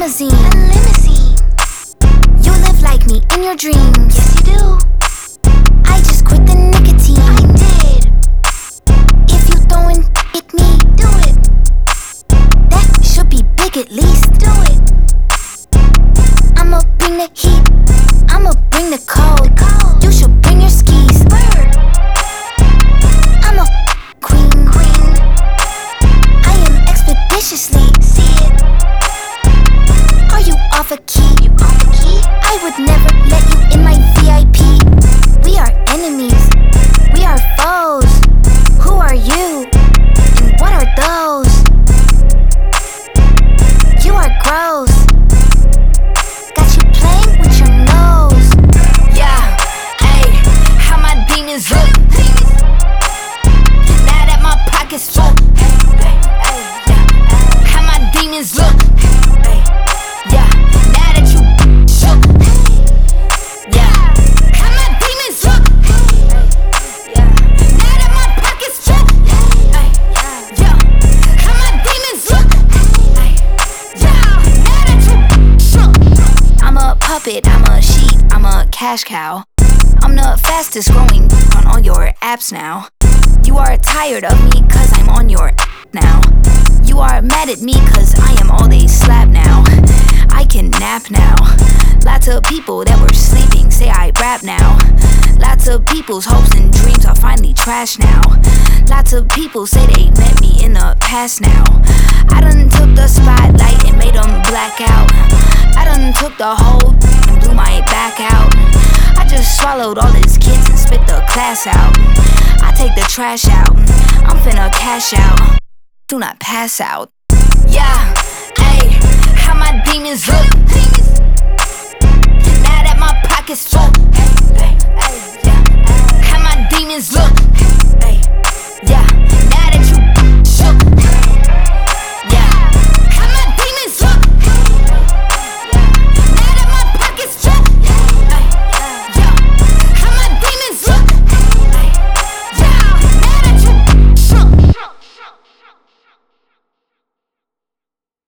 limousine. You live like me in your dreams. Yes, you do. I just quit the nicotine. I did. If you throwin' at me, Do it. that should be big at least. Do it. I'ma bring the heat, I'ma bring the cold. Cold. You should bring your skis. Bird. I'm a queen. Queen. I am expeditiously. See it. Are you off a key? You off the key? I would never let you in my VIP. We are enemies, we are foes. Who are you? And what are those? You are gross. Got you playing with your nose. Yeah, ayy, how my demons look. Now that my pocket's full. How my demons look. Yeah, now that you shook. Yeah, how my demons look. Yeah, now that my pocket's full. Yeah, how my demons look. Yeah, now that you shook. I'm a puppet, I'm a sheep, I'm a cash cow. I'm the fastest growing on all your apps now. You are tired of me cause I'm on your now. You are mad at me cause I am all they slap now. I can nap now. Lots of people that were sleeping say I rap now. Lots of people's hopes and dreams are finally trash now. Lots of people say they met me in the past now. I done took the spotlight and made them black out. I done took the whole and blew my back out. I just swallowed all his kids and spit the class out. I take the trash out. I'm finna cash out. Do not pass out. Yeah, ayy, how my demons look. Now that my pocket's full.